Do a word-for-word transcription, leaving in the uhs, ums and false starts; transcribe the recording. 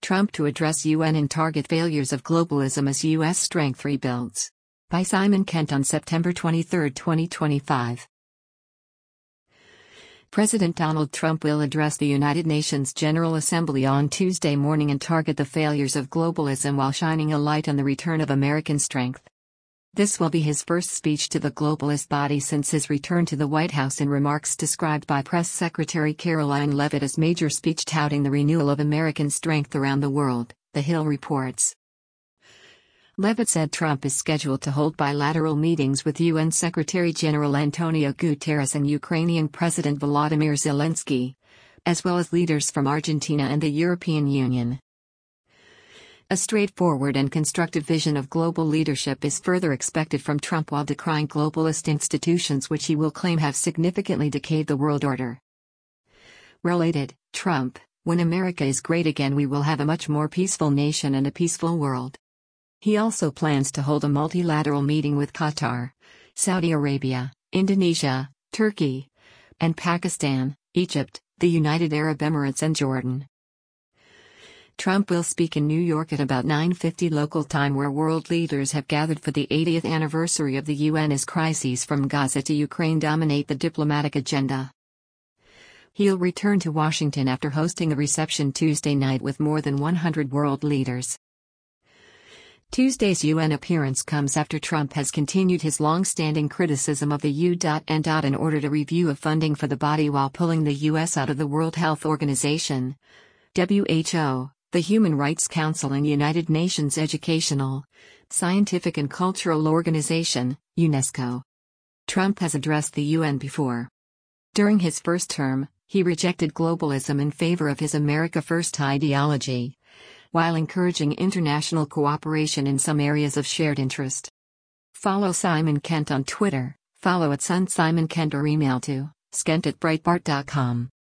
Trump to address U N and target failures of globalism as U S strength rebuilds. By Simon Kent on September twenty-third, twenty twenty-five. President Donald Trump will address the United Nations General Assembly on Tuesday morning and target the failures of globalism while shining a light on the return of American strength. This will be his first speech to the globalist body since his return to the White House, in remarks described by Press Secretary Karoline Leavitt as major speech touting the renewal of American strength around the world, The Hill reports. Leavitt said Trump is scheduled to hold bilateral meetings with U N Secretary-General Antonio Guterres and Ukrainian President Volodymyr Zelensky, as well as leaders from Argentina and the European Union. A straightforward and constructive vision of global leadership is further expected from Trump while decrying globalist institutions which he will claim have significantly decayed the world order. Related, Trump, "When America is great again, we will have a much more peaceful nation and a peaceful world." He also plans to hold a multilateral meeting with Qatar, Saudi Arabia, Indonesia, Turkey, and Pakistan, Egypt, the United Arab Emirates and Jordan. Trump will speak in New York at about nine fifty local time, where world leaders have gathered for the eightieth anniversary of the U N as crises from Gaza to Ukraine dominate the diplomatic agenda. He'll return to Washington after hosting a reception Tuesday night with more than one hundred world leaders. Tuesday's U N appearance comes after Trump has continued his long-standing criticism of the U N in order to review of funding for the body while pulling the U S out of the World Health Organization, W H O, the Human Rights Council and United Nations Educational, Scientific and Cultural Organization, UNESCO. Trump has addressed the U N before. During his first term, he rejected globalism in favor of his America First ideology, while encouraging international cooperation in some areas of shared interest. Follow Simon Kent on Twitter, follow at Sun Simon Kent or email to skent at breitbart dot com.